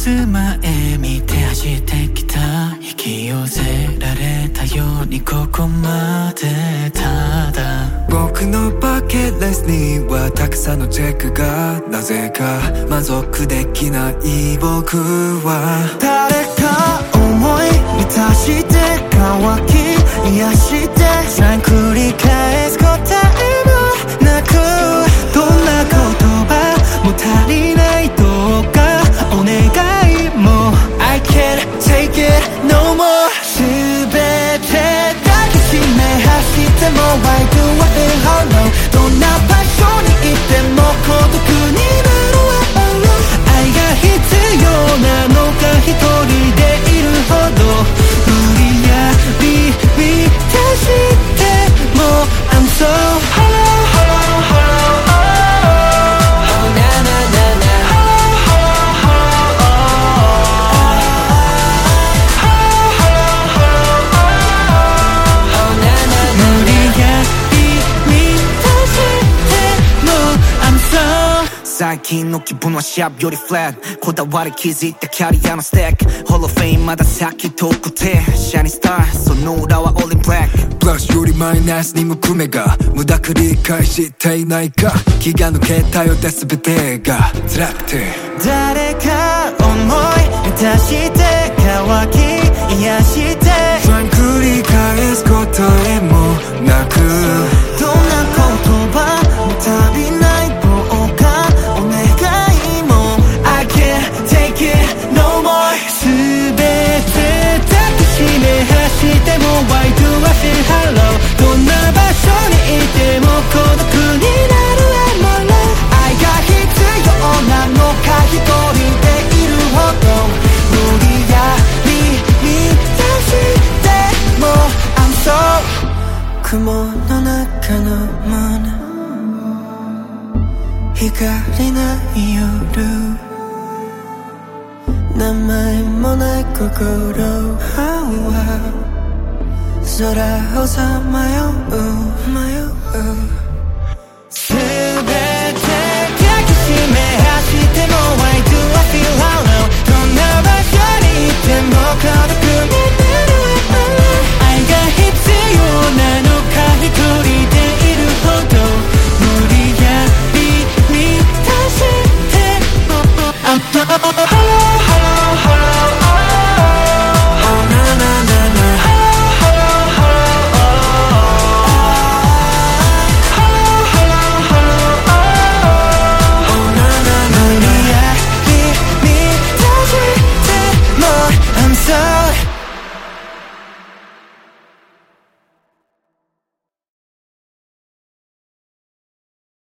す前見て走ってきた引き寄せられたようにここまでただ僕のバケットリストにはたくさんのチェックがなぜか満足できない僕は誰か思い満たして乾き癒してさえ繰り返す答えもなくどんな言葉も足りないどうかお願いも I can't take it no more 全て抱きしめ走っても Why do I feel hollow どんな場所にいても孤独になる愛が必要なのか一人でいるほど無理やり満たしても I'm so hollow hollow hollow oh na na na na hollow hollow hollow hollow oh na na na 無理やり満たしても I'm so最近の気分はシャープよりフラットこだわり気づいたキャリアのステックホロフェインまだ先遠くてシャイニースターその裏はオールインブラックプラスよりマイナスに向く目が無駄繰り返していないか気が抜けたようで全てが辛くて誰か思い満たして乾き癒して繰り返す答えもなくどんな言葉も足りないどうかお願いも I can't take it no more 全て抱きしめ走っても Why do I feel hollow どんな場所にいても孤独になる愛が必要なのか一人でいるほど無理やり満たしても I'm so 雲の中のもの光ない夜名前もない心空をさまよう